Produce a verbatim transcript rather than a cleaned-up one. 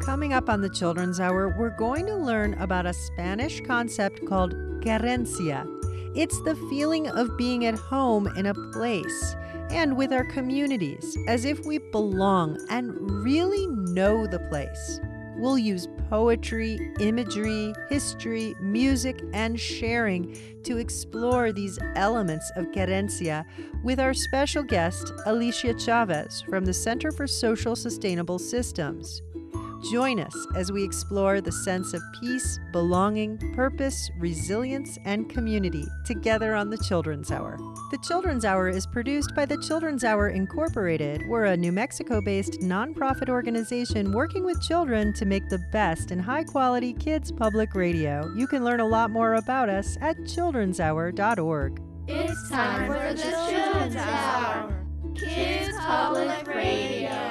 Coming up on the Children's Hour, we're going to learn about a Spanish concept called querencia. It's the feeling of being at home in a place and with our communities, as if we belong and really know the place. We'll use poetry, imagery, history, music, and sharing to explore these elements of querencia with our special guest, Alicia Chavez from the Center for Social Sustainable Systems. Join us as we explore the sense of peace, belonging, purpose, resilience, and community together on the Children's Hour. The Children's Hour is produced by the Children's Hour Incorporated. We're a New Mexico-based nonprofit organization working with children to make the best and high-quality kids public radio. You can learn a lot more about us at children's hour dot org. It's time for the Children's Hour, Kids Public Radio.